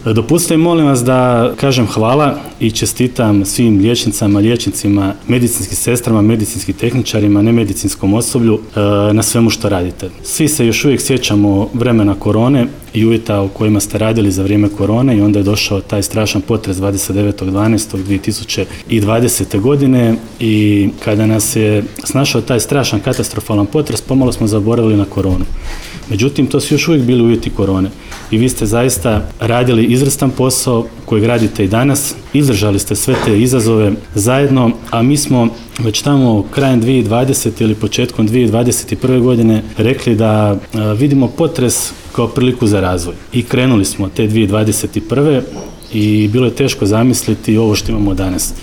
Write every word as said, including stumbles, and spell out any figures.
Dopustite molim vas da kažem hvala i čestitam svim liječnicama, liječnicima, medicinskim sestrama, medicinskim tehničarima, nemedicinskom osoblju na svemu što radite. Svi se još uvijek sjećamo vremena korone i uvjeta u kojima ste radili za vrijeme korone i onda je došao taj strašan potres dvadeset devetog dvanaestog dvije tisuće dvadesete. godine i kada nas je snašao taj strašan katastrofalan potres, pomalo smo zaboravili na koronu. Međutim, to su još uvijek bili uvjeti korone i vi ste zaista radili izvrstan posao kojeg radite i danas. Izdržali ste sve te izazove zajedno, a mi smo već tamo krajem dvije tisuće dvadesete ili početkom dvije tisuće dvadeset prve. godine rekli da vidimo potres kao priliku za razvoj. I krenuli smo te dvije tisuće dvadeset prve. i bilo je teško zamisliti ovo što imamo danas.